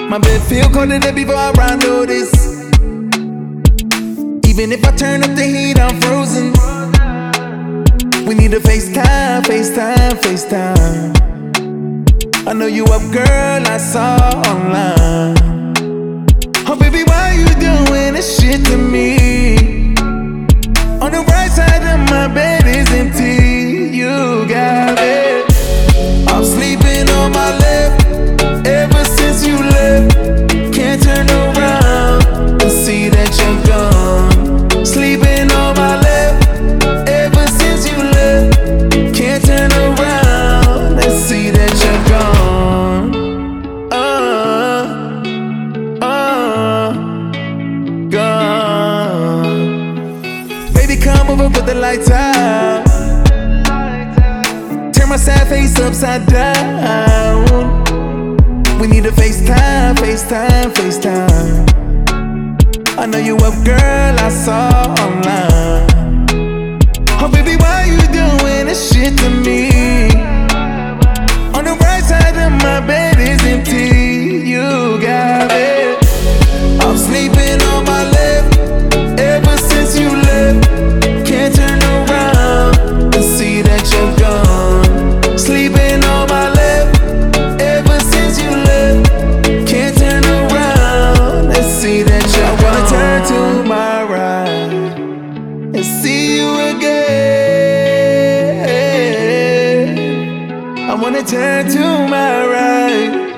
My bed feel colder than before I run notice. Even if I turn up the heat, I'm frozen. We need to FaceTime, FaceTime, FaceTime. I know you up, girl, I saw online. Oh baby, why you doing this shit to me? On the right side of my bed is empty. You got it. I'm sleeping on my left ever since you left. Can't turn around and see that you're gone. Sleeping on my left ever since you left. Can't turn around and see that you're gone. Gone. Baby, come over, put the lights out. Turn my sad face upside down. We need to FaceTime, FaceTime, FaceTime. I know you up, girl, I saw online. Oh baby, why you doing this shit to me? On the right side of my bed is empty. You got it. I'm sleeping on my left ever since you left. Can't turn around and see that you're gone. Sleeping on my left ever since you left. Can't turn around and see that you're gone. I wanna turn to my right and see you again. I wanna turn to my right